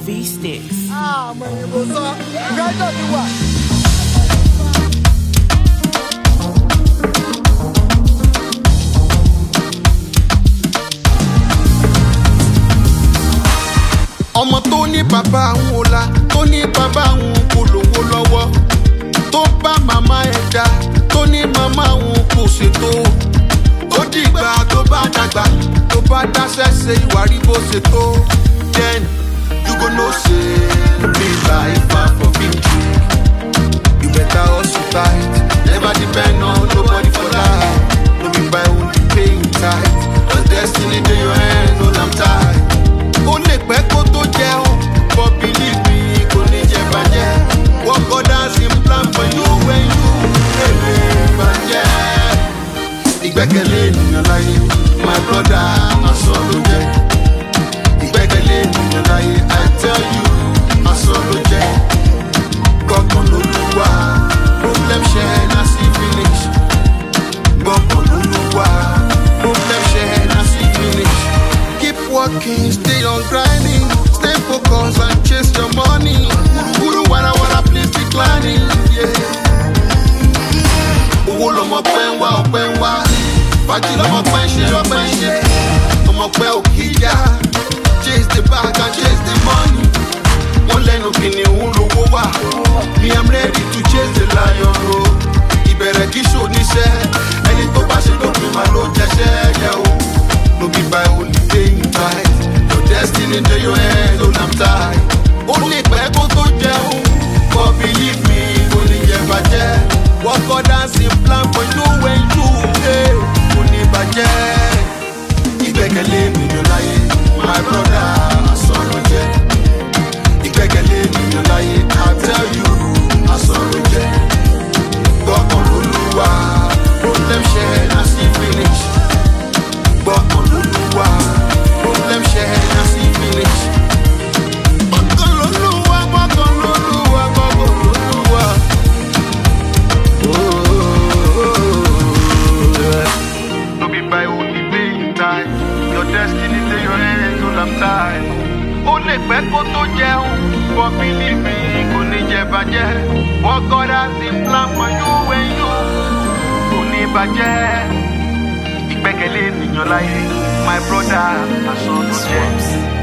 V-Sticks. Mwen yon bosa, ganda di wa. Ọmọ tó ní bàbá òun ọ̀la, tó ní bàbá òun kò lówó lọ́wọ́, tó bá màmá ẹ̀ dá, tó ní màmá òun kò ṣètò. Ó dìgbà tó bá dàgbà, tó bá dáṣẹ́ ṣe ìwà rí bó ṣe tó. Then you go know say real life far from being true. You better hustle tight, never depend on nobody for life. No be by only paying tight, cause destiny dey your hand, hold am tight. Ó lè pẹ́ kó tó jẹun, but believe me, kò ní jẹ bàjẹ́. What God has in plan for you when you èrè bàjẹ́. Ìgbẹ́kẹ̀lé ènìyàn láyé, my brother, asọ ló jẹ́. Ìgbẹ́kẹ̀lé ènìyàn láyé, I tell you, asọ ló jẹ́. Gbọ́kàn lÓlúwa, problem share na see finish. Gbọ́kàn lÓlúwa, problem share na see finish. Keep working, stay on grinding, stay focused and chase your money. Uru wanna please declining, yeah. Owó lọmọ pẹ́ ń wá ọpẹ́ ń wá, fàájì lọmọ pẹ́ ń ṣe ọpẹ́ ń ṣe. Ọmọ pẹ́ ò kí yá, chase the bag and chase the money. Wọ́n lẹ́nu kìnìún lówó wà, me I'm ready to chase the lion o. Ìbẹ̀rẹ̀ kí ṣò níṣẹ́, ẹni tó bá ṣe lópin máa ló jẹ́ṣẹ́ yẹ o. No be by only paying tight. Your destiny to your hands, hold am tight. Only pẹ́ kó tó jẹun, but believe me, kò ní jẹ bàjẹ́. What God has in plan for you when you pay, kò ní bàjẹ́. Ìgbẹ́kẹ̀lé ènìyàn láyé, my brother, asọ ló jẹ́. Ìgbẹ́kẹ̀lé ènìyàn láyé, I tell you, asọ ló jẹ́. Gbọ́kàn lÓlúwa, problem share na see finish. Gbọ́kàn lÓlúwa, problem share na see finish. Gbọ́kàn lÓlúwa, gbọ́kàn lÓlúwa, gbọ́kàn lÓlúwa. No be by only paying time, your destiny dey your hands, hold am tight. Ó lè pẹ́ kó tó jẹun, but believe me, kò ní jẹ bàjẹ́. What God has in plan for you when you kò ní bàjẹ́. Ìgbẹ́kẹ̀lé ènìyàn láyé, my brother, asọ ló jẹ́.